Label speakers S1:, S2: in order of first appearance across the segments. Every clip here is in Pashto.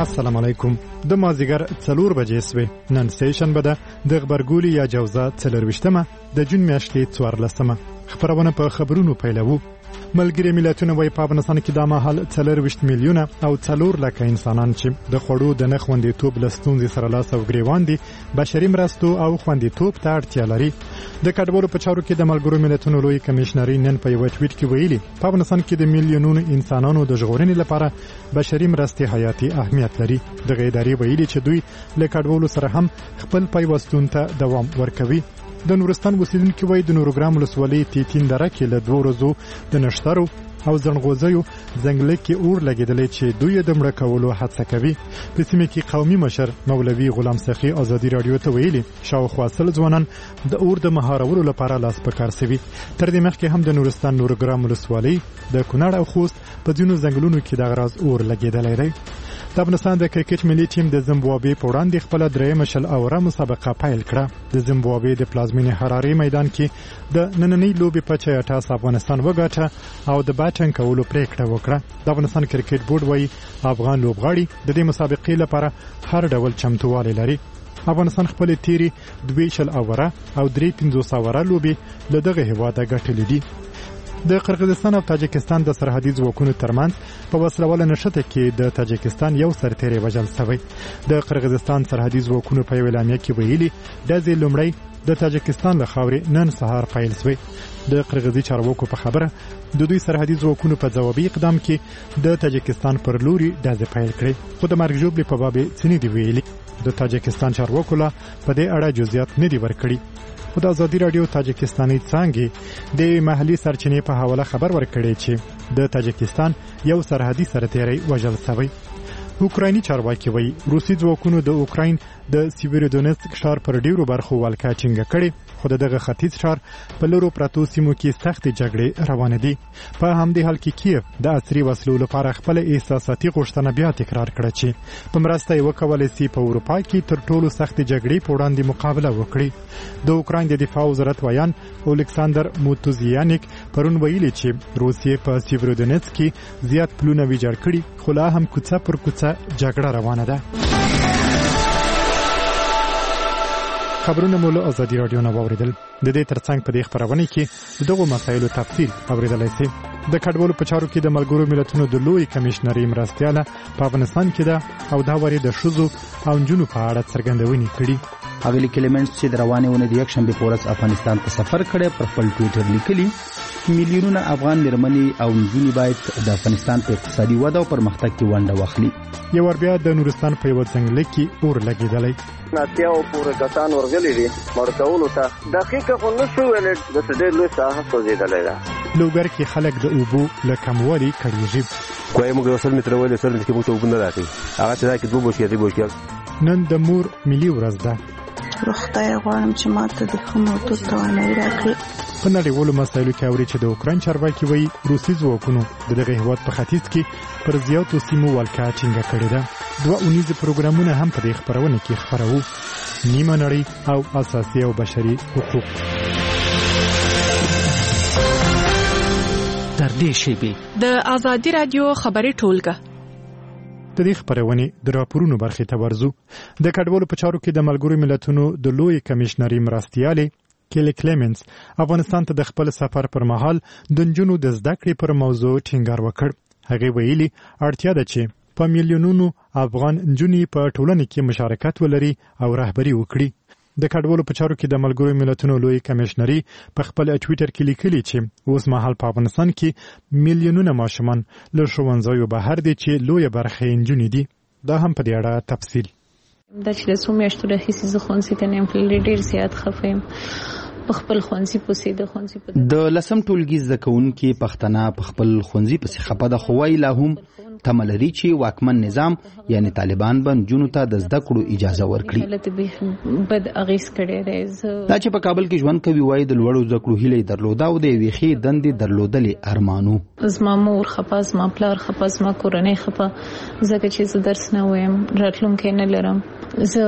S1: السلام علیکم. د مازیګر 4 بجې سوې. نن سیشن بده د خبرګولي یا جوزا 24مه د جون میاشتې 14مه. خبرونه په خبرونو پیلوو. ملګری ملتونه وایي په افغانستان کې د مهال 24 میلیونه او 4 لکه انسانان چې د خوړو د نه خوندیتوب له ستونزې سره لاس او ګریوان دي بشري مرستو او خوندیتوب ته اړتیا لري. د کډوالو په چارو کې د ملګرو ملتونو لوی کمشنري نن په یو ټویټ کې ویلي په افغانستان کې د میلیونونو انسانانو د ژغورنې لپاره بشري مرستې حیاتي اهمیت لري. دغه ادارې ویلي چې دوی له کډوالو سره هم خپل پیوستون ته دوام ورکوي. د نورستان اوسیدونکو وایي د نورګرام ولسوالۍ تیتین دره کې له 2 ورځو د نشترو او زنغوزیو ځنګل کې اور لګیدلې چې دوی د مړه کولو هڅه کوي. په سیمه کې قومي مشر مولوي غلام سخي ازادي رادیو ته ویلي شاوخوا 100 ځوانان د اور د مهارولو لپاره لاس په کار سوي. تر دې مخکې هم د نورستان نورګرام ولسوالۍ د کونړ او خوست په ځینو ځنګلونو کې د غراز اور لګیدلې دی. د افغانستان د کرکټ ملي ټیم د زیمبابوې په وړاندې خپل درېیمه شل اوره مسابقه پیل کړه. د زیمبابوې د پلازمینې حراري میدان کې د نننۍ لوبې په 6 افغانستان وګاټه او د بیټینګ کولو پریکړه وکړه. د افغانستان کرکټ بورډ وایي افغان لوبغاړي د دې مسابقې لپاره هر ډول چمتووالی لري. افغانستان خپل تیری 2 اوره او 3 اوره لوبې له دغه هیواده ګټلې دي. د قرغیزستان او تاجکستان د سرحدي ځواکونو ترمنځ په وسلواله نښته کې د تاجکستان یو سرتیری وژل شوی. د قرغیزستان سرحدي ځواکونو په اعلامیه کې ویلي د لومړی د تاجکستان له خاورې نن سهار پیل شوی. د قرغیزي چارواکو په خبره د دوی سرحدي ځواکونو په ځوابي اقدام کې د تاجکستان پر لوري ډزې پیل کړې. خو د مرګ ژوبلې په باب څه نه دی ویلي. د تاجکستان چارواکو لا په دې اړه جزئیات نه دی ورکړي. خو د ازادي رادیو تاجکستاني څانګې د محلي سرچینې په حواله خبر ورکړی چې د تاجکستان یو سرحدي سرتیری وژل شوی. اوکرایني چارواکي وایي روسي ځواکونو د اوکراین د سیویرودونیتسک ښار پر ډیرو برخو ولکه ټینګه کړې. خو دغه ختیځ ښار په لورو پرتو سیمو کې سختې جګړې روانې دي. په همدې حال کې کیف د عصري وسلو لپاره خپل احساساتي غوښتنه بیا تکرار کړه چې په مرسته یې وکولای شي په اروپا کې تر ټولو سختې جګړې په وړاندې مقابله وکړي. د اوکراین د دفاع وزارت ویان اولکساندر موتوزیانیک پرون ویلي چې روسیې په سیویرودونیتسک کې زیات پلونه ویجاړ کړي خو لا هم کوڅه پر کوڅه جګړه روانه ده. خبرونه مو له ازادي رادیو نه واوریدل. د دې ترڅنګ په دې خبرونه کې دغه مسایلو تفصیل اوریدلای شئ. د کډوالو په چارو کې د ملګرو ملتونو د لوی کمشنري مرستياله په افغانستان کې ده او دا وری د شذو او جنونو په اړه څرګندونې کړي.
S2: اغلی کلیمنټس چې د روانونه د یک شنبه پورس افغانستان ته سفر کړي پر خپل ټویټر لیکلي میلیونونه افغان مرمنې او نجونې باید د افغانستان په اقتصادي وده او پرمختګ کې ونډه واخلي.
S1: یو ور بیا د نورستان په یو ځنګل کې اور لګیدلی.
S3: ناتیاو پورې کسان ورغلي دي مرکولو ته دقیقه خو نشو ویل د څه ډېر لوی ساحه سوځېدلی ده.
S1: لوګر کې خلک د اوبو له کموالي کړيږي.
S4: کوی موږ وصل متر ولې سر کې موږ اوبو نه راځي هغه چې دا کې دوه بوشي دی بوشي.
S1: نن د مور ملي ورځ ده.
S5: خدای غواړم چې ماته د خموتو توانایي راکړي.
S1: په نړیوالو مسایلو کې اوري چې د اوکراین چارواکي وایي روسي ځواکونو د دغه هیواد په ختیځ کې پر زیاتو سیمو ولکه ټینګه کړې ده. 2 اونیز پروګرامونه هم په دې خبرونه کې خبرو. نیمه نړۍ او اساسي او بشري حقوق.
S6: تر دې شیبې د ازادي رادیو خبري ټولګه
S1: د دې خبرونه د راپورونو برخې ته ورزو. د کډوالو په چارو کې د ملګرو ملتونو د لوی کمشنري مرستياله کیلی کلیمنټس افغانستان ته د خپل سفر پر مهال د نجونو د زده کړې پر موضوع ټینګار وکړ. هغه ویلي اړتیا ده چې په میلیونونو افغان نجونې په ټولنه کې مشارکت ولري او رهبري وکړي. د کډوالو په چارو کې د ملګرو ملتونو لوی کمشنري په خپل ټویټر کې لیکلي چې اوس مهال په افغانستان کې میلیونونه ماشومان له ښوونځیو بهر دي چې لوی برخه نجونې دي. دا هم په دې اړه تفصیل.
S7: دا چې د سومیاشتو راهیسې زه ښوونځي ته نه یم تللی ډېر زیات خفه یم. په خپل ښوونځي پسې د ښوونځي په
S2: د لسم ټولګي زده کوونکي پښتنه په خپل ښوونځي پسې خفه ده خو وایي لا هم تمه لري چې واکمن نظام یعنی طالبان به نجونو ته د زده کړو اجازه ورکړي.
S7: بد اغېز کړی دی.
S2: دا چې په کابل کې ژوند کوي وایي د لوړو زده کړو هیله یې درلوده او د یوې ښې دندې درلودلې ارمانو.
S7: زما مور خفه زما پلار خفه زما کورنۍ خفه ځکه چې زه درس نه وایم راتلونکی نه لرم. زه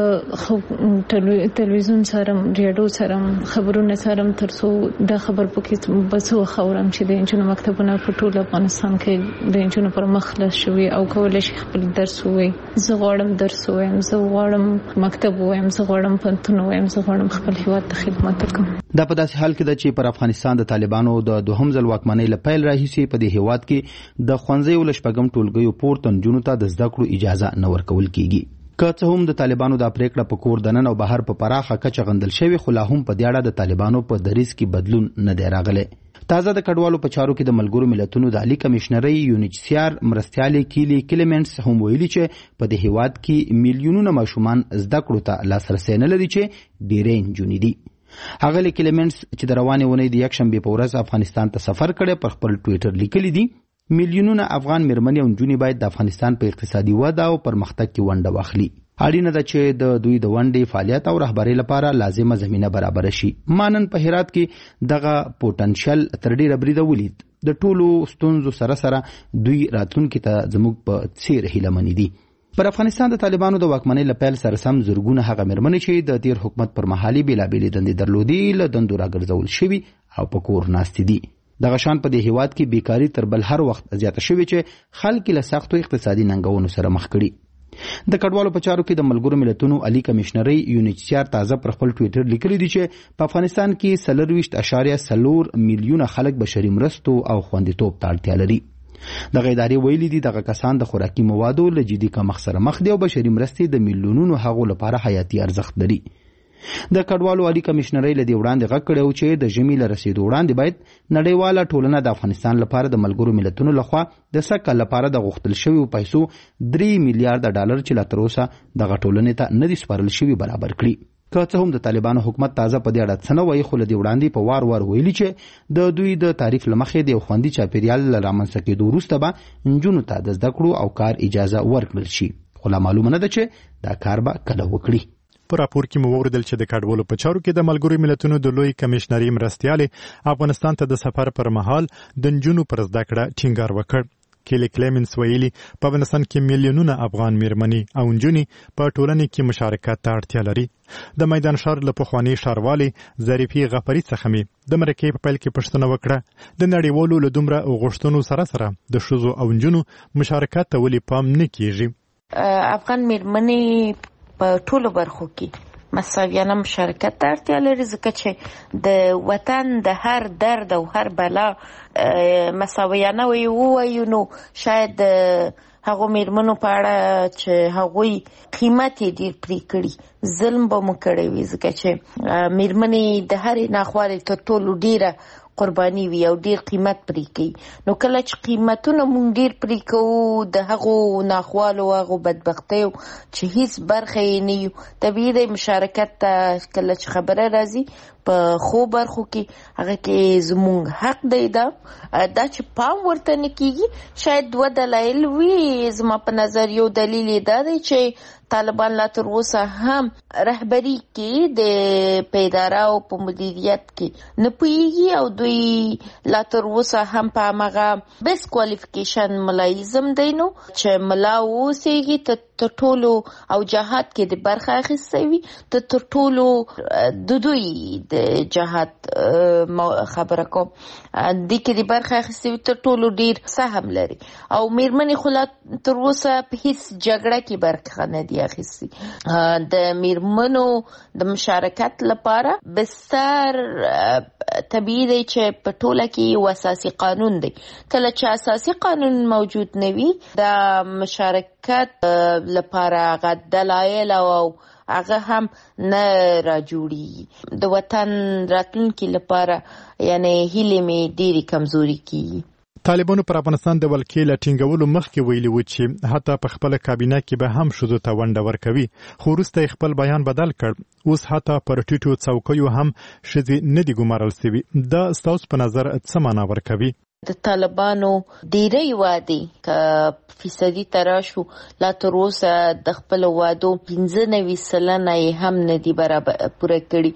S7: تلویزیون سره ریډیو سره خبرونه سره ترڅو دا خبر پکې بسو خورم چې د انجونو مکتبونه په ټول افغانستان کې د انجونو پر مخ خلاص شوي او کولای شي خپل درس ووایي. زه غواړم درس ووایم، زه غواړم مکتب ووایم، زه غواړم پوهنتون ووایم، زه غواړم خپل هیواد ته خدمت وکړم.
S2: دا په داسې حال کې ده چې پر افغانستان د طالبانو د دوهم ځل واکمنۍ له پیل راهیسې په دې هیواد کې د ښوونځیو له شپږم ټولګیو پورته نجونو ته د زده کړو اجازه نه ورکول کیږي. که څه هم د طالبانو دا پریکړه په کور دننه او بهر په پراخه کچه غندل شوې، خو لا هم په دې اړه د طالبانو په دریځ کې بدلون نه دی راغلی. تازه د کډوالو په چارو کې د ملګرو ملتونو د عالی کمشنرۍ یونیچسیار مرستیالې کیلی کلیمنټس هم ویلي چې په دې هیواد کې میلیونونه ماشومان زده کړو ته لاسرسی نه لري چې ډېرې نجونې دي. هغه کلیمنټس چې د روانې اونۍ د یکشنبې په ورځ افغانستان ته سفر کړی پر خپل ټویټر لیکلي دي میلیونونه افغان میرمنې او نجونې باید د افغانستان په اقتصادي وده او پرمختګ کې ونډه واخلي. اړینه ده چې د دوی د ونډې فعالیت او رهبرۍ لپاره لازمه زمینه برابر شي. مانن په هرات کې دغه پوتنشل تر ډیره بریده ولید. د ټولو ستونزو سره سره دوی راتلونکي ته زموږ په څیر هیلهمن دي. پر افغانستان د طالبانو د واکمنۍ له پیل سره سم زرګونه هغه میرمنې چې د تیر حکومت پر مهالي بېلابېلې دندې درلودې له دندو راګرځول شوي او په کور ناستې دي. دغه شان په دې هیواد کې بیکاري تر بل هر وخت زیاته شوې چې خلک له سختو اقتصادي ننګونو سره مخ کړي. د کډوالو په چارو کې د ملګرو ملتونو عالی کمشنرۍ یونیچسیار تازه پر خپل ټویټر لیکلي دي چې په افغانستان کې 40.4 میلیونه خلک بشري مرستو او خوندیتوب ته اړتیا لري. دغه ادارې ویلي دي دغه کسان د خوراکي موادو له جدي کمښت سره مخ دي او بشري مرستې د میلیونونو هغو لپاره حیاتي ارزښت لري. د کډوالو عالی کمشنرۍ له دې وړاندې غږ کړی و چې د ژمي له رسېدو وړاندې باید نړیواله ټولنه د افغانستان لپاره د ملګرو ملتونو لخوا د سږ کال لپاره د غوښتل شویو پیسو 3 میلیارډ ډالر چې لا تر اوسه دغه ټولنې ته نه دي سپارل شوي برابر کړي. که څه هم د طالبانو حکومت تازه په دې اړه څه نه وایي، خو له دې وړاندې په وار وار ویلي چې د دوی د تعریف له مخې د یو خوندي چاپیریال له رامنځته کېدو وروسته به نجونو ته د زده کړو او کار اجازه ورکړل شي، خو لا معلومه نه ده چې دا کار به کله وکړي.
S1: په راپور کې مو وویل چې د کډوالو په چارو کې د ملګرو ملتونو د لوی کمشنري مرستیالې افغانستان ته د سفر پر مهال د نجونو پر زده کړه ټینګار وکړ. کیلی کلیمنټس ویلي په افغانستان کې میلیونونه افغان میرمنې او نجونې په ټولنې کې مشارکت ته اړتیا لري. د میدان ښار له پخواني ښاروالي ظریفي غفري څخه مې د مرکې په پیل کې پوښتنه وکړه د نړیوالو له دومره غوښتنو سره سره د ښځو او نجونو مشارکت ته ولې پام نه کیږي.
S8: افغان میرمنې په ټولو برخو کې مساویانه مشارکت ته اړتیا لري، ځکه چې د وطن د هر درد او هر بلا مساویانه ووایو نو شاید هغو میرمنو په اړه چې هغوی قیمت یې ډیر پرې کړي ظلم به مو کړی وي، ځکه چې میرمنې د هرې ناخوالې تر ټولو ډیره قرباني وي او ډیر قیمت پرې کوي. نو کله چې قیمتونه مونږ ډیر پرې کوو د هغو ناخوالو هغو بدبختیو چې هیڅ برخه یې نه یو، طبیعي دی مشارکت ته کله چې خبره راځي په خو برخو کې هغه کې زمونږ حق دی. دا چې پام ورته نه کیږي شاید دوه دلایل وي. زما په نظر یو دلیل یې دا دی چې طالبان لا تر اوسه هم رهبري کې د پیداره او په مدیریت کې نه پوهیږي او دوی لا تر اوسه هم په همغه بیس کوالیفیکیشن ملایزم دی نو چې ملا اوسېږي تر ټولو او جهاد کې د برخه اخیستی وي تر ټولو د دوی د جهاد خبره کوم دې کې د برخه اخیستی وي تر ټولو ډیر سهم لري او میرمنې خو لا تر اوسه په هیڅ جګړه کې برخه نه دي اخیستی. د میرمنو د مشارکت لپاره بستر طبیعي دی چې په ټوله کې یو اساسي قانون دی. کله چې اساسي قانون موجود نه وي د مشارکت لپاره هغه دلایل او هغه هم نه راجوړي. د وطن راتلونکي لپاره یعنی هیلې مې ډېرې کمزوري کیږي.
S1: طالبانو پر افغانستان د ولکې له ټینګولو مخکې ویلي و چې حتی په خپله کابینه کې به هم ښځو ته ونډه ورکوي، خو وروسته یې خپل بیان بدل کړ. اوس حتی پر ټیټو څوکیو هم ښځې نه دي ګمارل سوي. دا ستاسو په نظر څه معنا ورکوي؟
S8: د طالبانو ډیری وعدې که فیصدي تراشو لا تر اوسه د خپل وعدو 95% یې هم نه دي پوره کړي.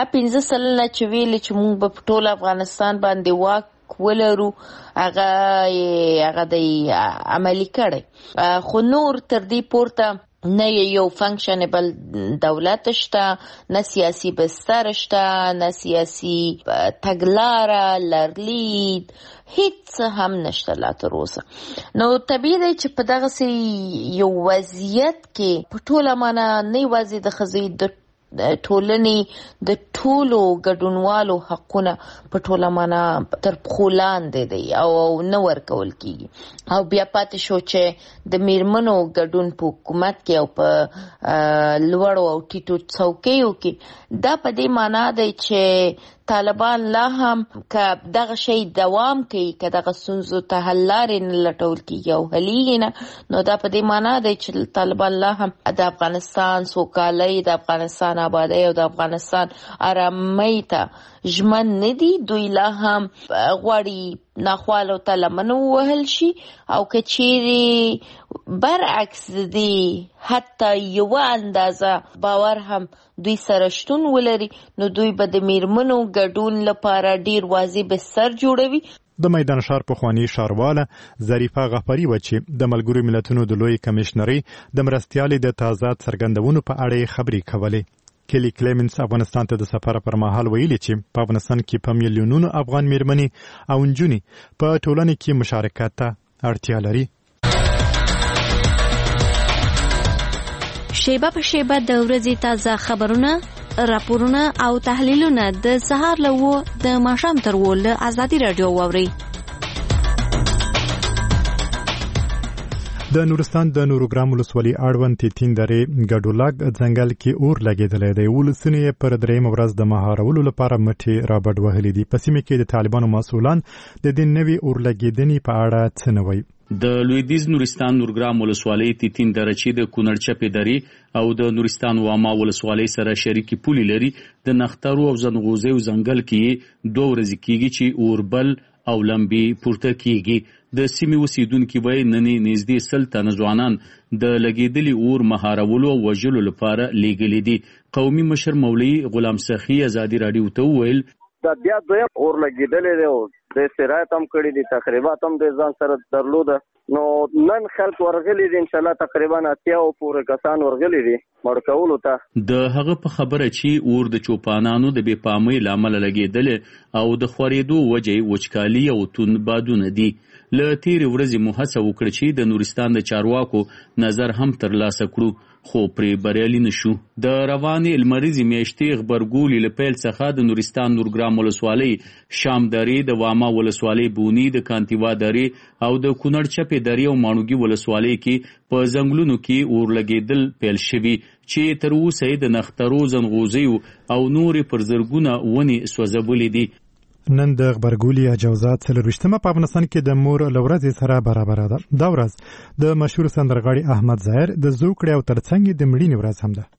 S8: 15% چې ویل چې موږ په ټول افغانستان باندې واک ولرو هغه د عملی کړي، خو نور تر دې پورته نه یو فنکشنبل دولت شته، نه سیاسي بستر شته، نه سیاسي تګلاره لرلید، هیڅ هم نشته لا تر اوسه. نو طبیعي دی چې په دغسې یو وضعیت کې په ټوله معنا نه یوازې د ښځې د ټولنې د ټولو ګډونوالو حقونه په ټوله معنا تر پښو لاندې دی او نه ورکول کیږي. او بیا پاتې شو چې د میرمنو ګډون په حکومت کې او په لوړو او ټیټو څوکیو کې، دا په دې معنا دی چې طالبان لا هم که دغه شی دوام کوي، که دغه ستونزو ته حل لارې نه لټول کېږي او حلیږي نه، نو دا په دې معنا دی چې طالبان لا هم د افغانستان سوکالۍ، د افغانستان آبادۍ او د افغانستان آرامۍ ته ژمن نه دي. دوی لا هم غواړي ناخوالو ته لمن ووهل شي، او که چیرې برعکس دی حتی یوه اندازه باور هم دوی سره شتون ولري، نو دوی به د میرمنو ګډون لپاره ډیر واضح بستر جوړوي.
S1: د میدان ښار پخواني ښارواله ظریفه غفاري وه چې د ملګرو ملتونو د لوی کمیشنرۍ د مرستیالې د تازه څرګندونو په اړه یې خبرې کولې. کلی کلیمنس افغانستان ته د سفر پر مهال ویلي چې په افغانستان کې په میلیونونو افغان میرمنې او نجونې په ټولنه کې مشارکت ته اړتیا لري.
S9: شیبه په شیبه د ورځې تازه خبرونه، راپورونه او تحلیلونه د سهار له 9 د ماښام تر 10 له ازادي رادیو واورئ.
S1: د نورستان د نورګرام ولسوالۍ اړوند تیتین درې ګډولاګ ځنګل کې اور لګېدلی دی. ولسونه یې پر درېیمه ورځ د مهارولو لپاره مټې رابډ وهلي دي. په سیمه کې د طالبانو مسؤلان د دې نوې اور لګېدنې په اړه څه نه وایي.
S10: د لویدیځ نورستان نورګرام ولسوالۍ تیتین درې چې د کونړ چپې درې او د نورستان واما ولسوالۍ سره شریکي پولې لري، د نخترو او زنغوزیو ځنګل کې 2 ورځې کېږي چې اوربل او لمبې پورته کېږي. د سیمې اوسیدونکي وایي نننې نږدې 100 تنه ځوانان د لګېدلي اور مهارولو او وژلو لپاره لیږلي دي. قومي مشر مولوي غلام سخي ازادي راډیو ته وویل
S3: دا بیا دویم اور لګېدلی دی او د سرایت هم کړي دي، تقریبات هم د ځان سره درلوده. نو نن خلک ورغلي دي، انشاءالله تقریبا 80 پورې کسان ورغلي دي مړ کولو ته.
S10: د هغه په خبره چې اور د چوپانانو د بې پامۍ له امله لګېدلی او د خورېدو وجې وچکالي او توند بادونه دي. له تیرې ورځې مو هڅه وکړه چې د نورستان د چارواکو نظر هم ترلاسه کړو، خو پرې بریالي نشو. د روانې لمریزې میاشتې غبرګولي له پیل څخه د نورستان نورګرام ولسوالۍ شام درې، د واما ولسوالۍ بونی، د کانتیوا درې او د کونړ چپې درې او ماڼوګي ولسوالۍ کې په ځنګلونو کې اور لګېدل پیل شوي چې تر اوسه د نخترو، زنغوزیو او نورې پر زرګونه ونې سوځولې دي.
S1: نن د غبرګولي اجازه 24مه په افغانستان کې د مور لورځ سره برابر ده. دا ورځ د مشهور سندرغاړي احمد ظاهر د زوکړې او ترڅنګ د مړینې ورځ هم ده.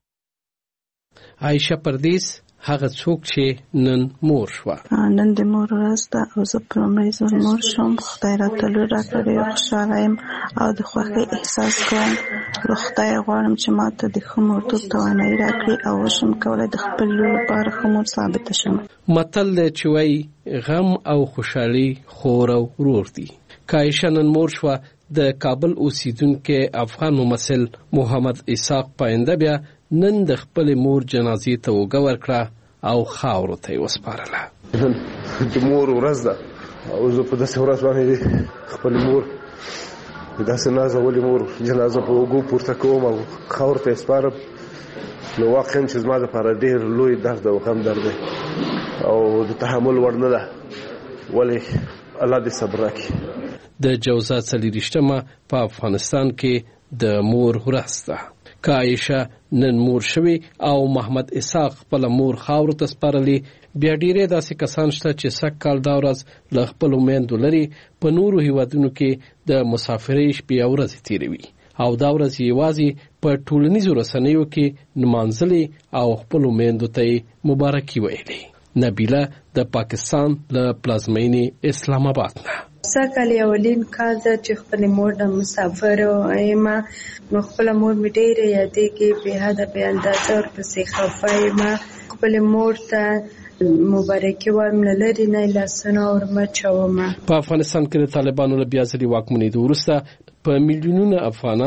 S11: عائشه پردیس هغه څوک چې نن مور شوه.
S5: نن د مور ورځ ده او زه په لومړي ځل مور شوم. خدای راته لور راکړی، خوشحاله یم او د خوښۍ احساس کوم. له خدایه غواړم چې ما ته د ښه مورتوب توانایي راکړي او وشم کولی د خپل لور لپاره ښه مور ثابته شم.
S11: متل دی چې وایي غم او خوشحالي خور او ورور دي. که عایشه نن مور شوه، د کابل اوسیدونکي افغان ممثل محمد اسحاق پاینده بیا نن د خپل مور جنازې ته اوږه ورکړه او خاورو ته یې وسپارله.
S4: نن د مور ورځ ده او زه په داسې ورځ باندې خپل مور داسې نازولې مور جنازه په اوږو پورته کوم او خاورو ته یې سپارم. نو واقعا چې زما دپاره ډېر لوی درد او غم درد دی او د تحمل وړ نه ده، ولې الله دې صبر راکړي.
S11: د جوزا 24مه په افغانستان کې د مور ورځ ده. که عایشه نن مور شوي او محمد اسحاق خپل مور خاورو ته سپارلي، بیا ډیری داسې کسان شته چې سږ کال دا ورځ له خپلو میندو لرې په نورو هیوادونو کې د مسافرۍ شپې او ورځې تېروي او دا ورځ یوازې په ټولنیزو رسنیو کې نمانځلې او خپلو میندو ته یې مبارکي ویلې. نبیله د پاکستان له پلازمینې اسلام آباد نه.
S12: سږکال اولین کال ده چې خپل مور د مسافر یم، نو خپل مور مې ډېره یادېږي، بې حده بې اندازه ورپسې خفه یم. خپل مور ته مبارکي وایم، له لرې نه لاسونه ورمچوم.
S11: په افغانستان کې د طالبانو له بیا ځلې واکمنېدو وروسته په میلیونونه افغانان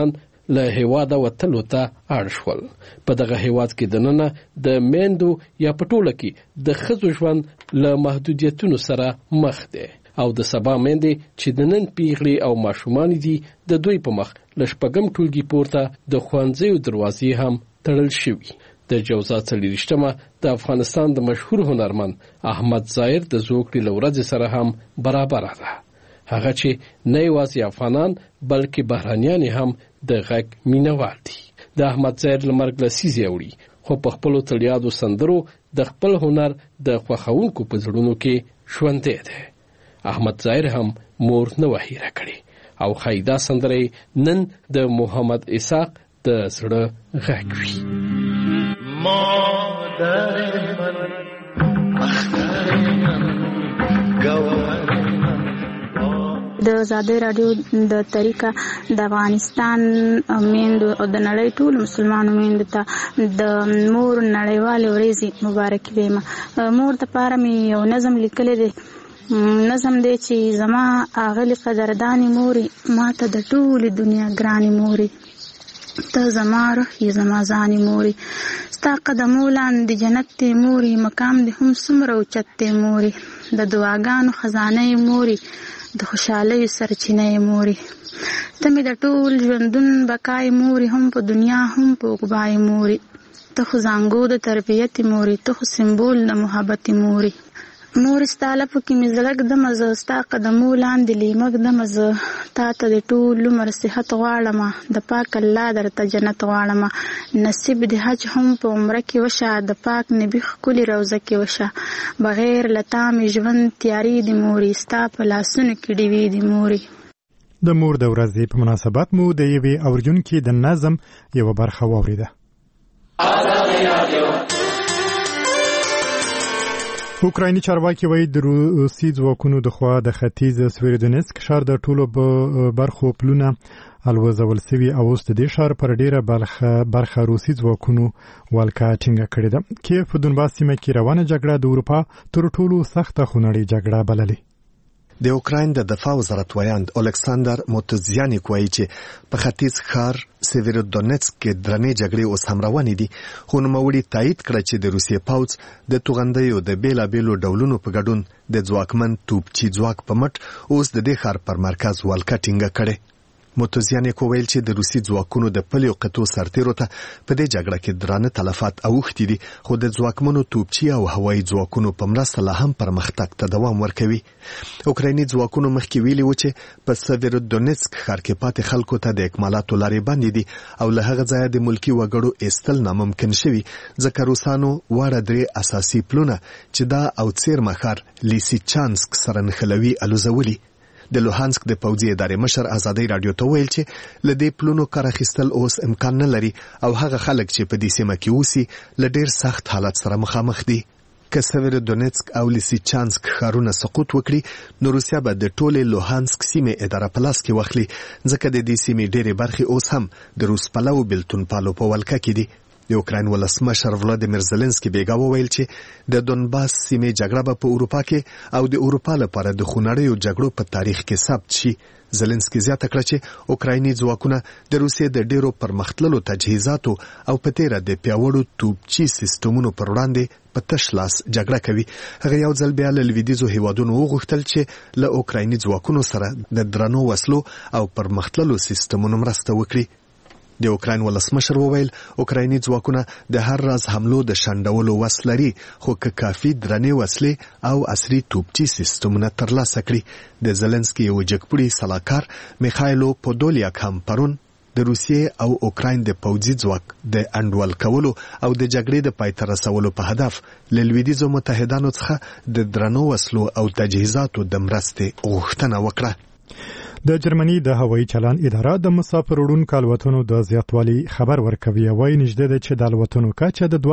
S11: له هیواده وتلو ته اړ شول. په دغه هیواد کې دننه د میندو یا پټوله کې د ښځو ژوند له محدودیتونو سره مخ دی او د سبا میندې چې د نن پیغلې او ماشومان دي د دوی په مخ له شپږم ټولګي پورته د ښوونځیو دروازې هم تړل شوي. د جوزا 40 د افغانستان د مشهور هنرمند احمد ظاهر د زوکړې له ورځې سره هم برابر ده. هغه چې نه یوازې افغانان بلکې بهرانیان هم د غږ مینوال دي. د احمد ظاهر له مرګ لسیزې اوړي خو په خپلو تلیادو سندرو د خپل هنر د خوښونکو په زړونو کې ژوندی دی. احمد ظاهر هم مور نه وه هیره کړې او ښایي دا سندرې نن د محمد اسحاق د زړه غږ وي.
S13: مادر من اختر من گوهر من.
S14: د ازادي رادیو د طریقه د افغانستان میندو او د نړۍ ټول مسلمانانو میندو ته د مور نړیوالې ورځې مبارک وایم. مور د پاره مې یو نظم لیکلی دی. نظم دی چې زما اغلی قدردانې موري ما ته د ټولې دنیا ګرانې موري ته زما روح یې زما ځانې موري ستا قدمو لاندې جنت دی موري مقام دې هم څومره اوچت دی موري د دعاګانو خزانه یې موري د خوشحالیو سرچینه یې موري ته مې د ټول ژوندون بقا یې موري هم په دنیا هم په عقبا یې موري ته خو زانګو د تربیت موري ته خو سمبول د محبت موري مور ستا لپو کې مې زړه ږدمه زه ستا قدمو لاندې لیمه ږدمه زه تا ته د ټول عمر صحت غواړمه د پاک الله درته جنت غواړمه نصیب د حج هم په عمره کې وشه د پاک نبي ښکلې روضه کې وشه بغیر له تا مې ژوند تیارې دي موري ستا په لاسونو کې ډیوې دي موري.
S1: د مور د ورځې په مناسبت مو د یوې اورجونکې د نظم یوه برخه واورېده. اوکرایني چارواکي وایي د روسي ځواکونو د خوا د ختیځ سویردونسک ښار د ټولو برخو پلونه الوزول سوي او اوس د دې ښار پر ډیره برخه روسي ځواکونو والکه ټینګه کړې ده. کیف په دونباس سیمه کې روانه جګړه د اروپا تر ټولو سخته خونړۍ جګړه بللې.
S15: د اوکراین د دفاع وزارت وایند الکساندر موتوزیانیک وایي چې په ختیځ ښار سیویرودونیتسک کې درنې جګړې اوس هم روانې دي خو نوموړي تایید کړه چې د روسیې پوځ د توغندیو د بیلابیلو ډولونو په ګډون د ځواکمن توپچي ځواک په مټ اوس د دې ښار پر مرکز والکه ټینګه کړې. موتوزیانیک ویل چې د روسي ځواکونو د پلیو قطو سرتیرو ته په دې جګړه کې درانه تلفات اوښتي دي خو د ځواکمنو توپچي او هوایي ځواکونو په مرسته لا هم پرمختګ ته دوام ورکوي. اوکرایني ځواکونو مخکې ویلي و چې په سیویرودونیتسک ښار کې پاتې خلکو ته د اکمالاتو لارې بندې دي او له هغه ځایه د ملکي وګړو ایستل ناممکن شوي ځکه روسانو واړه درې اساسي پلونه چې دا او څیرمه ښار لیسیچانسک سره نښلوي الوزولي. د لوهانسک د پوځي ادارې مشر ازادي رادیو ته ویل چې له دې پلونو کار اخیستل اوس امکان نه لري او هغه خلک چې په دې سیمه کې اوسي له ډیر سخت حالت سره مخامخ دي. که سیویرودونیتسک او لیسیچانسک ښارونه سقوط وکړي نو روسیا به د ټولې لوهانسک سیمې اداره په لاس کې واخلي ځکه د دې سیمې ډېرې برخې اوس هم د روس پلو بیلتون پالو په ولکه کې دي. د اوکراین ولسمشر ولادیمیر زيلنسکي بیګا وویل چې د دونباس سیمې جګړه به په اروپا کې او د اروپا لپاره د خونړیو جګړو په تاریخ کې ثبت شي. زيلنسکي زیاته کړه چې اوکرایني ځواکونه د روسیې د ډیرو پرمختللو تجهیزاتو او په تیره د پیاوړو توپچي سیستمونو پر وړاندې په تش لاس جګړه کوي. هغه یو ځل بیا له لویدیځو هیوادونو وغوښتل چې له اوکرایني ځواکونو سره د درنو وسلو او پرمختللو سیستمونو مرسته وکړي. د اوکراین ولسمشر وویل اوکرایني ځواکونه د هر راز حملو د شنډولو وس لري خو که کافي درنې وسلې او عصري توپچي سیستمونه ترلاسه کړي. د زيلنسکي یو جګپوړي سلاکار میخایلو پودولیاک هم پرون د روسیې او اوکراین د پوځي ځواک د انډول کولو او د جګړې د پای ته رسولو په هدف له لویدیځو متحدانو څخه د درنو وسلو او تجهیزاتو د مرستې غوښتنه وکړه.
S1: د جرمني د هوایي چلان اداره د مسافر وړونکو الوتنو د زیاتوالي خبر ورکوي. وايي نږدې ده چې د الوتنو کچه د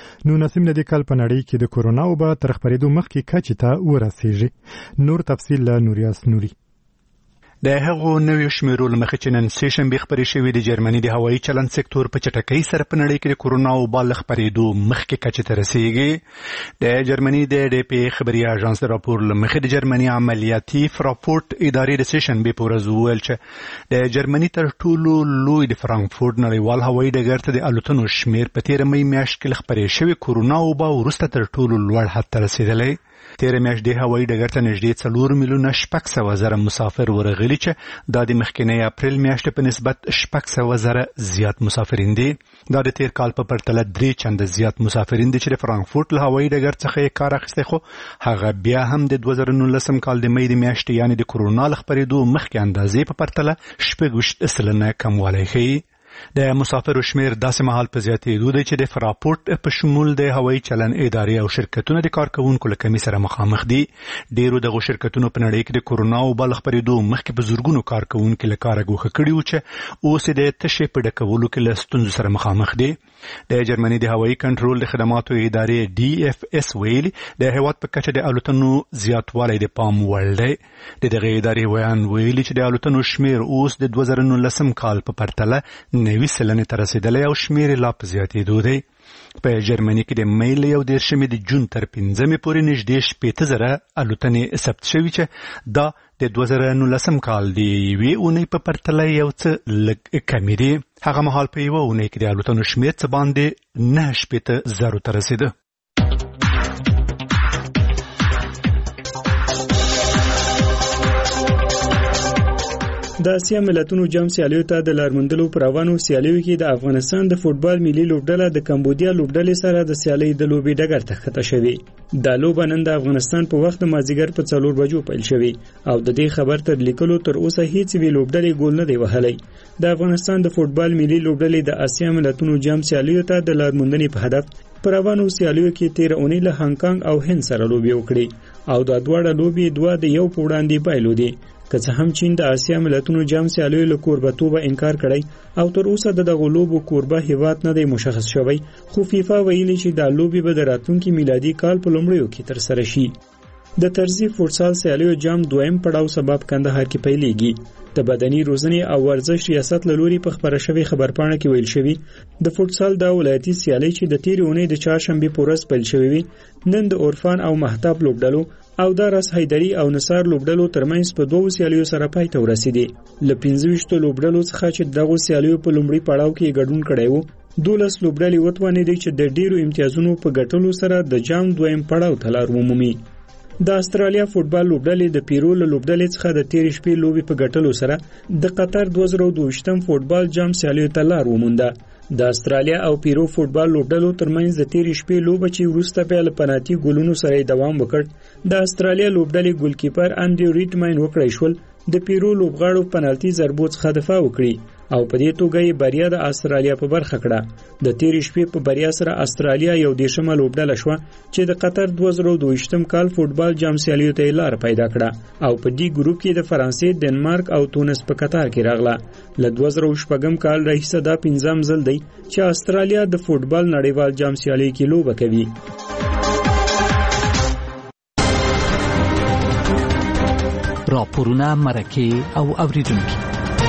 S1: 2019 کال په نړۍ کې د کورونا وبا تر خپرېدو مخکې کچې ته ورسیږي. نور تفصیل له نوریاس نوري. د هغو نویو شمیرو له مخې چې نن سې شنبې خپرې شوې د جرمني د هوایي چلند سکتور په چټکۍ سره په نړۍ کې د کورونا وبا له خپرېدو مخکې کچې ته رسېږي. د جرمني د ډي پی خبري اژانس د راپور له مخې د جرمني عملیاتي فراپورټ ادارې د سې شنبې په ورځ وویل چې د جرمني تر ټولو لوی د فرانکفورټ نړیوال هوایي ډګر ته د الوتنو شمیر په تېره مۍ میاشت کې خپرې شوې کورونا وبا وروسته تر ټولو لوړ حد ته رسېدلی. تېره میاشت د هوایي ډګر ته نږدې 4 میلیونه 600,000 مسافر ورغلي چې دا د مخکینی اپریل میاشتې په نسبت 600,000 زیات مسافرین دي. دا د تېر کال په پرتله 3 چنده زیات مسافرین دي چې د فرانکفورټ له هوایي ډګر څخه یې کار اخیستی، خو هغه بیا هم د 2019 کال د مۍ د میاشتې یعنې د کورونا له خپرېدو مخکې اندازې په پرتله 26% کموالی ښیي. د مسافرو شمیر داسې مهال په زیاتېدو دی چې د فراپورټ په شمول د هوایي چلند ادارې او شرکتونه د کارکوونکو له کمۍ سره مخامخ دي. ډېرو دغو شرکتونو په نړۍ کې د کورونا وبا له خپرېدو مخکې په زرګونو کارکوونکي له کاره ګوښه کړي وو چې اوس د تشې په ډکولو کې له ستونزو سره مخامخ دي. د جرمني د هوایي کنټرول د خدماتو ادارې DFS ویلي د هیواد په کچه د الوتنو زیاتوالی د پام وړ دی. د دغې ادارې ویان ویلي چې د الوتنو شمیر اوس د 2019 کال په پرتله 90% ته رسیدلی او شمیر لا په زیاتېدو دی. په جرمني کې د مۍ له 11 د جون تر 5 پورې نږدې 80,000 الوتنې ثبت شوي چې دا د 2019 کال د یوې اونۍ په پرتله یو څه لږ کمې دي. هغه مهال په یوه اونۍ کې د الوتنو شمیر څه باندې 9,000 ته رسېده.
S16: د اسیا ملتونو جام سیالیو ته د لارموندلو پر روانو سیالیو کې د افغانستان د فوتبال ملي لوبډله د کمبودیا لوبډلې سره د سیالۍ د لوبې ډګر ته ښکته شوې. دا لوبه نن د افغانستان په وخت د مازدیګر په 4 بجو پیل شوې او د دې خبر تر لیکلو تر اوسه هیڅ وی لوبډلې ګول نه دی وهلی. د افغانستان د فوتبال ملي لوبډلې د اسیا ملتونو جام سیالیو ته د لارموندنې په هدف پر روانو سیالیو کې 13 اونۍ له هانګ کانګ او هند سره لوبې وکړې او د دواړه لوبې دوه د یو په وړاندې پایلو دي. که څه هم چین د اسیا ملتونو جام سیالیو له کوربتوبه انکار کړی او تر اوسه د دغه لوبو کوربه هیواد نه دی مشخص شوی، خو فیفا ویلي چې دا لوبې به د راتلونکي میلادي کال په لومړیو کې ترسره شي. د طرزي فوټسال سیالیو جام دویم پړاو سبب کندهار کې پیلېږي. د بدني روزنې او ورزش ریاست له لوري په خبره شوې خبرپاڼه کې ویل شوی د فوټسال د ولایتي سیالۍ چې د تېرې اونۍ د چهارشنبې په ورځ پیل شوې وي نن د عرفان او مهتاب لوبډلو او د راس حیدری او نصار لوبډلو ترمنځ په دوو سیالیو سره پای ته ورسېدي. له 25 لوبډلو څخه چې دغه سیالیو په لومړي پړاو کې ګډون کړی وو 12 لوبډلې وتوانېدې چې د ډیرو امتیازونو په ګټلو سره د جام دویم پړاو ته لار ومومي. د استرالیا فوتبال لوبډلې د پیرو له لوبډلې څخه د تېرې شپې لوبې په ګټلو سره د قطر 2022 فوتبال جام سیالیو ته لار ومونده. د استرالیا او پیرو فوتبال لوبډلو ترمنځ د تېرې شپې لوبه چې وروسته بیا له پنالتي ګولونو سره دوام وکړ د استرالیا لوبډلې ګولکیپر انډریو ریټماین وکړی شول د پیرو لوبغاړو پنالتي ضربو څخه دفاع وکړي او په دې توګه یې بریا د استرالیا په برخه کړه. د تېرې شپې په بریا سره استرالیا یو دیشمه لوبډله شوه چې د قطر 2022 کال فوتبال جام سیالیو ته لار پیدا کړه او په دې ګروپ کې د فرانسې، ډنمارک او تونس په قطار کې راغله. له 2016 کال راهیسه دا 5م ځل دی چې استرالیا د فوتبال نړیوال جام سیالۍ کې لوبه کوي.
S17: راپورونه، مرکې او اوریدونکو.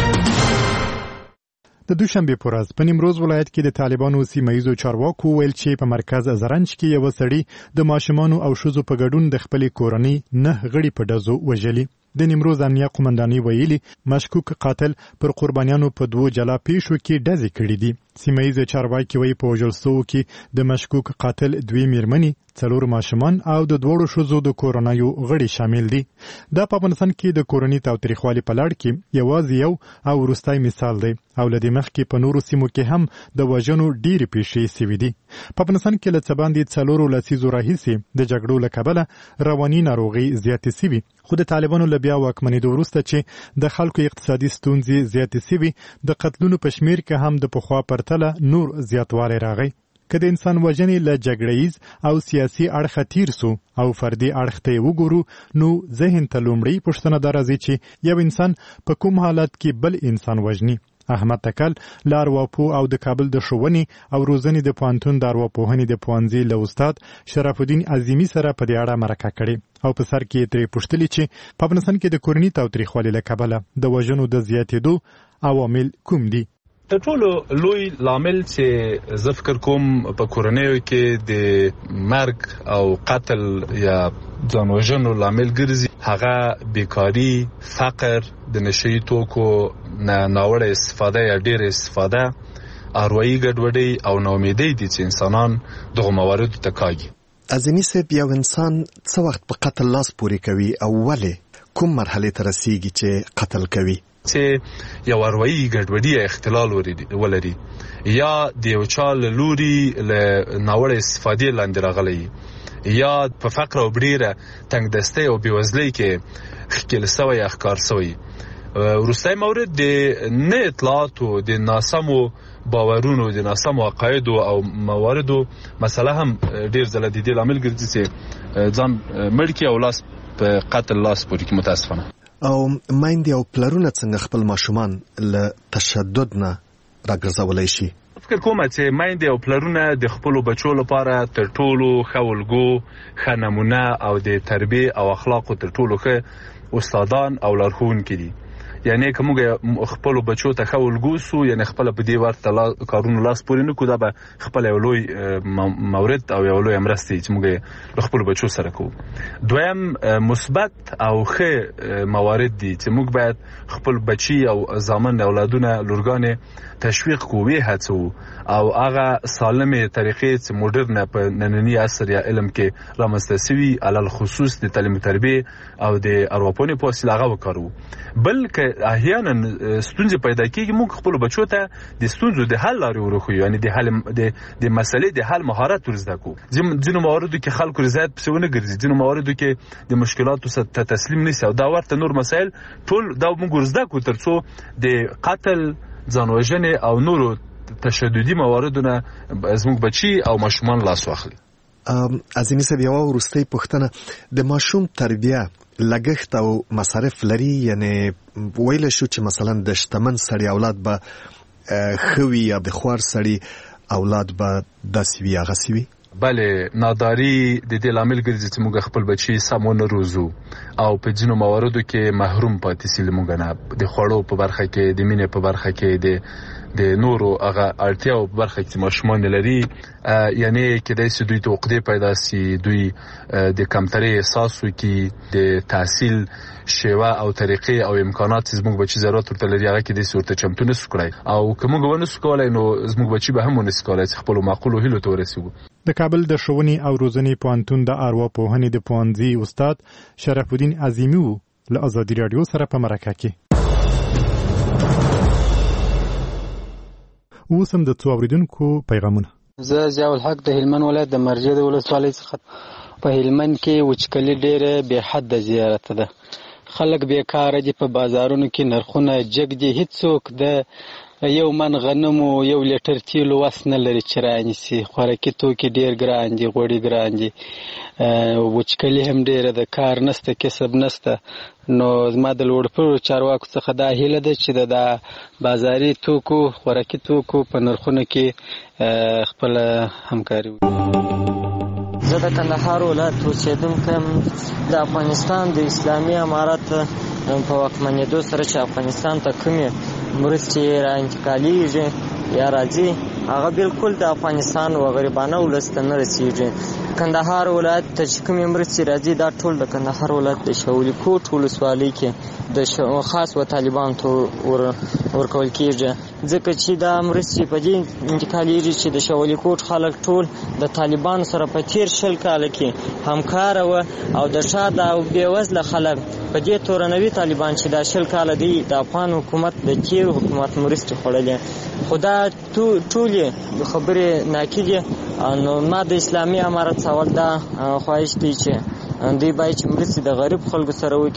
S1: د دوشنبه په ورځ په نیمروز ولایت کې د طالبانو سیمایزو چارواکو ویل چې په مرکز زرنج کې یو سړی د ماشومانو او ښځو په ګډون د خپل کورنۍ 9 غړي په ډزو وژلي. د نیمروز امنیه قومندانۍ ویلي مشکوک قاتل پر قربانیانو په 2 جلا پیښو کې ډزې کړې دي. سیمایز چارواکي وایي په وژل شوو کې د مشکوک قاتل 2 میرمنې، 4 ماشومان او د 2 ښځو د کورنیو غړي شامل دي. دا په افغانستان کې د کورنۍ تاوتریخوالي په لړ کې یوازې یو او وروستی مثال دی او له دې مخکې په نورو سیمو کې هم د وژنو ډېرې پیښې سوي دي. په افغانستان کې له څه باندې 4 لسیزو راهیسې د جګړو له کبله رواني ناروغۍ زیاتې سوي، خو د طالبانو له بیا واکمنېدو وروسته چې د خلکو اقتصادي ستونزې زیاتې سوي، د قتلونو په شمیر کې هم د پخوا پرتله نور زیاتوالی راغی. که د انسان وژنې له جګړهیز او سیاسي اړخه تیر سو او فردي اړخ ته وګورو نو ذهن ته لومړی پوښتنه دا راځي چې یو انسان په کوم حالت کې بل انسان وژني احمد تکل له ارواپوه او د کابل د ښوونې او روزنې د پوهنتون د ارواپوهنې د پوهنځي له استاد شرف الدین عظیمي سره په دې اړه مرکه کړې او په سر کې یې ترې پوښتلي چې په افغانستان کې د کورني تاوتریخوالي له کبله د وژنو د زیاتېدو عوامل کوم دي؟
S18: د ټولو لوی لامل چې زه فکر کوم په کورنیو کې د مرګ او قتل یا ځان وژنو لامل ګرځي هغه بیکاری، فقر، د نشئی توکو ناوړه استفاده یا ډېر استفاده، اروایي ګډوډي او ناامیدي دي چې انسانان دغه مواردو ته کاږي.
S15: عظیمي صاحب، یو انسان څه وخت په قتل لاس پورې کوي او ولې کوم مرحله ته رسیږي چې قتل کوي؟
S18: چې یو اروایي ګډوډي یا اختلال ولري یا د یو چا له لوري له ناوړه استفادې لاندې راغلی یا په فقر او بډیره تنګدستۍ او بېوزلۍ کې ښکېل سوی یا ښکار سوی. وروستی مورد د نه اطلاعاتو، د ناسمو باورونو، د ناسمو عقایدو او مواردو مسله هم ډېر ځله د دې لامل ګرځي چې ځان مړ کړي او لاس په قتل لاس پورې کړي. متاسفانه
S15: او میندې او پلرونه څنګه خپل ماشومان له تشدد نه راګرځولی شي؟
S18: فکر کوم چې میندې او پلرونه د خپلو بچو لپاره تر ټولو ښه الګو، ښه نمونه او د تربیې او اخلاقو تر ټولو ښه استادان او لارښوونکي دي. یعنی که موږ خپلو بچو ته ښه الګو سو، یعنی خپله په دې ورته کارونو لاس پورې نه کړو، دا به خپله یو لوی مورد او یو لویه مرسته چې موږ له خپلو بچو سره کوو. دویم مثبت او ښه موارد دي چې موږ باید خپل بچي او زامن اولادونه لورګانې تشویق کوو، وهڅوو او هغه سالمې طریقې چې موډرنه په ننني عصر یا علم کې رامنځته سوي علل خصوص د تعلیم و تربیې او د ارواپوهنې په وسیله هغه وکاروو. بلکې احیانا ستونزې پیدا کېږي، موږ خپلو بچو ته د ستونزو د حل لارې ورښیو، یعنی د مسلې د حل مهارت ور زده کوو. ځینو مواردو کې خلکو رضایت پسې ونه ګرځي، ځینو مواردو کې د مشکلاتو ته تسلیم نشي او دا ورته نور مسایل ټول دا موږ ور زده کوو تر څو د قتل، ځان وژنې او نورو تشددي مواردونه زموږ بچي او ماشومان لاس واخلي.
S15: عظیمي صاحب، یوه وروستۍ پوښتنه، د ماشوم تربیه لګښت او مصارف لري؟ یعنی ویلی شو چې مثلا د شتمن سړي اولاد به ښه وي یا د خوار سړي اولاد به داسې وي هغسې وي؟
S18: بله، ناداري د دې لامل ګرځي چې موږ خپل بچي سم ونه روزو او په ځینو مواردو کې محروم پاتې سي له موږ نه، د خوړو په برخه کې، د مینې په برخه کې، د نورو هغه اړتیاو په برخه کې ماشومان لري. یعنی کېدای سي دوی ته عقدې پیدا سي، دوی د کمترۍ احساس وکړي، د تحصیل شیوه او طریقې او امکانات چې زموږ بچي ضرورت ورته لري هغه کېدای سي ورته چمتو نسو کړی، او که موږ ونسو کولی نو زموږ بچي به هم ونسي کولی چې خپلو معقولو هیلو ته ورسېږو.
S1: د کابل د ښوونې او روزنې پوهنتون د ارواپوهنې د پوهنځي استاد شرف الدین عظیمي و له ازادي راډیو سره په مرکه کې. اوس هم د څو اوریدونکو پیغامونه.
S19: زه ضیاء الحق د هلمند ولایت د مرجې د ولسوالۍ څخه. په هلمند کې وچکلي ډېره بې حده زیاته ده، خلک بیکاره دي، په بازارونو کې نرخونه جګ دي، هیڅوک د یو من غنمو یو لیټر تیلو وس نه لري چې رانیسي، خوراکي توکي ډېر ګران دي، غوړي ګران دي، وچکلي هم ډېره ده، کار نسته، کسب نسته. نو زما د لوړپوړو چارواکو څخه دا هیله ده چې د بازاري توکو، خوراکي توکو په نرخونو کې خپله همکاري وکړي.
S20: زه د کندهار ولایت اوسېدونکی یم. د افغانستان د اسلامي امارت په واکمنېدو سره چې افغانستان ته کومې مرستې را انتقالېږي یا راځي، هغه بالکل د افغانستان و غریبانه ولس ته نه رسېږي. کندهار ولایت ته چې کومې مرستې راځي دا ټول د کندهار ولایت د شولي کوټ ولسوالۍ کې د خاص و طالبانو ته ورکول کېږي، ځکه چې دا مرستې په دې انتقالېږي چې د شولي کوټ خلک ټول د طالبانو سره په تېر 20 کاله کې همکاره وه او د شاته او بېوزله خلک په دې تورنوي طالبان چې دا 20 کاله دی د افغان حکومت د تېر حکومت مرستې خوړلې، خو دا ټولې خبرې ناکدي. نو ما د اسلامي امارت سوال دا خواهش دی چې دوی باید چې مرستې د غریب خلکو سره وکړي،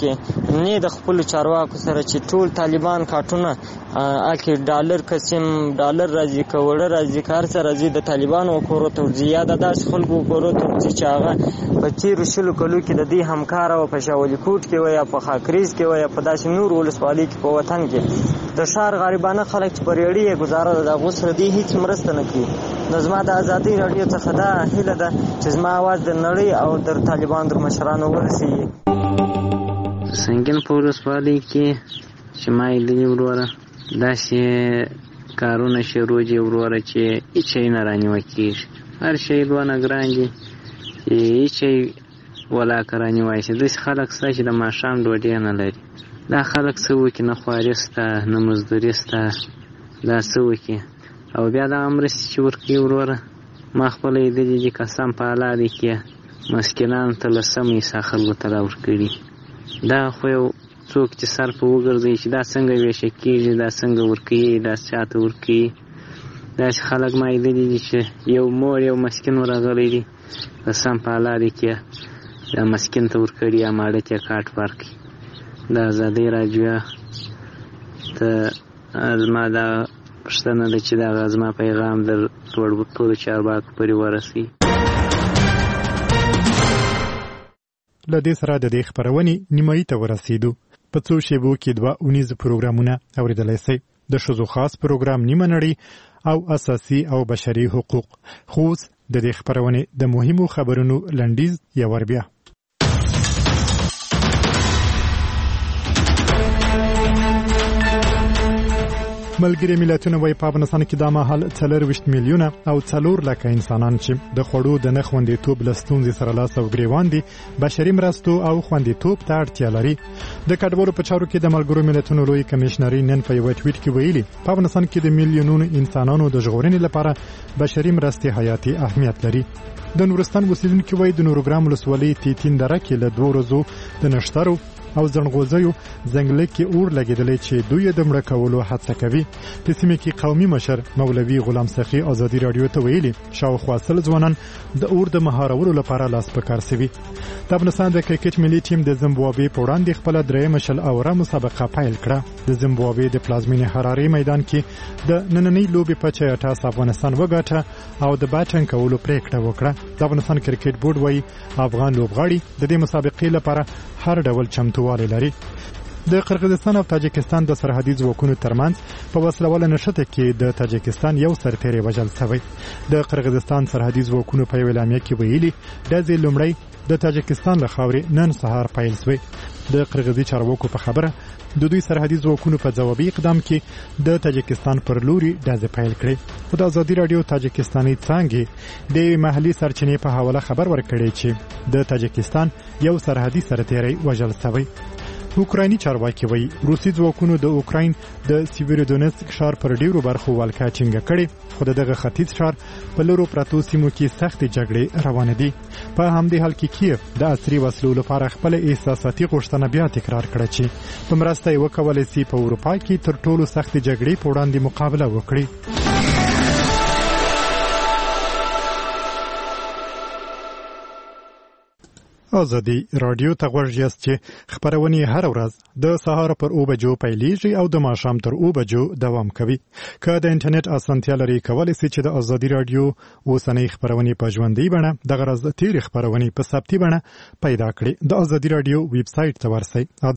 S20: نه د خپل چارواکو سره چې ټول طالبان کارتونه اکی ډالر قسم ډالر راځي کوړه راځي کار سره راځي د طالبانو کورو ته زیاده داس خلکو کورو ته چې هغه په تیر شلو کلو کې د دې همکار او په شاولي کوټ کې ویا په خاکریز کې ویا په داسې نور ولسوالۍ کې په وطن کې د شهر غریبانه خلک چې پرېړي گزاره د غوسر دی هیڅ مرسته نه کوي. نظم د ازادي رادیو څخه دا هیله ده چې زما आवाज د نړۍ او د طالبان د مشرانو ورسیږي.
S21: سنگین په ولسوالۍ کې چې ما لیدلی وروره داسې کارونه شروع دي وروره چې هیڅ شی نه رانیول کېږي. هر شی دونه ګران دي چې هیڅ شی ولاکه رانیوای شي. داسې خلک شته چې د ماښام ډوډۍ نه لري. دا خلک څه وکړي؟ نه خواري شته نه مزدوري شته. دا څه وکړي؟ او بیا دغه مرستې چې ورکوي وروره ما خپله لیدلي دي قسم په الله دی کې مسکینانو ته له سمه حصه خلکو ته راورکړي. دا خو یو څوک چې سر په وګرځوي چې دا څنګه ویشه کېږي دا څنګه ورکوي دا چاته ورکوي. داسې خلک ما لیدلي دي چې یو مور یو مسکین ورغلی دی قسم په الله دی کې دا مسکین ته ورکړي یا ماړه ته کاټ ورکړي. د ازادۍ راډیو ته زما دا پوښتنه ده چې دا زما پیغام د ټولو چارواکو پورې ورسوي.
S1: له دې سره د دې خپرونې نیمایي ته ورسېدو. په څو شیبو کې 2 اونیز پروګرامونه اورېدلی سئ. د ښځو خاص پروګرام نیمه نړۍ او اساسي او بشري حقوق. خو اوس د دې خپرونې د مهمو خبرونو لنډیز یو ور بیا. ملګري ملتونه وايي په افغانستان کې د مهال 24 میلیونه او 4 لکه انسانان چې د خوړو د نه خوندیتوب له ستونزې سره لاس او ګریوان دي بشري مرستو او خوندیتوب ته اړتیا لري. د کډوالو په چارو کې د ملګرو ملتونو لوی کمشنري نن په یو ټویټ کې ویلي په افغانستان کې د میلیونونو انسانانو د ژغورنې لپاره بشري مرستې حیاتي اهمیت لري. د نورستان اوسیدونکو وايي د نورګرام ولسوالۍ تیتین دره کې له 2 ورځو د نشترو او زنغوزیو ځنګل کې اور لګیدلې چې دوی د مړه کولو هڅه کوي. په سیمه کې قومي مشر مولوي غلام سخي ازادي رادیو ته ویلي شاوخوا 100 ځوانان د اور د مهارولو لپاره لاس په کار سوي. د افغانستان د کرکټ ملي ټیم د زیمبابوې په وړاندې خپل درېیمه شل اوره مسابقه پیل کړه. د زیمبابوې د پلازمینې حراري میدان کې د نننۍ لوبې په چټاس افغانستان وګټه او د باټن کولو پریکړه وکړه. د افغانستان کرکټ بورډ وايي افغان لوبغاړي د دې مسابقې لپاره هر ډول چمتووالی لري. د قرغیزستان او تاجکستان د سرحدي ځواکونو ترمنځ په وسلواله نښته کې د تاجکستان یو سرتیری وژل شوی. د قرغیزستان سرحدي ځواکونو په یو اعلامیه کې ویلي ډزې لومړی د تاجکستان له خاورې نن سهار پیل شوې. د قرغیزي چارواکو په خبره د دوی سرحدي ځواکونو په ځوابي اقدام کې د تاجکستان پر لوري ډزې پیل کړې. خو د ازادي رادیو تاجکستاني څانګې د محلي سرچینې په حواله خبر ورکړی چې د تاجکستان یو سرحدي سرتیری وژل شوی. اوکرایني چارواکي وایي روسي ځواکونو د اوکراین د سیویرودونسک ښار پر ډیرو برخو ولکه ټینګه کړې. خو دغه ختیځ ښار په لورو پرتو سیمو کې سختې جګړې روانې دي. په همدې حال کې کیف د عصري وسلو لپاره خپل احساساتي غوښتنه بیا تکرار کړه چې په مرسته یې وکولای شي په اروپا کې تر ټولو سختې جګړې په وړاندې مقابله وکړي. ازادي رادیو ته غوږ یاست چې خبرونه هر ورځ د سهار پر 9 بجو پیلېږي او د ماښام تر 9 بجو دوام کوي. که د انټرنیټ اسانتیا لري کولای شئ چې د ازادي رادیو اوسنۍ خبرونه په ژوندۍ بڼه د غرض تیر خبرونه په ثبتي بڼه پیدا کړئ. د ازادي رادیو ویب سټ ته ورسئ.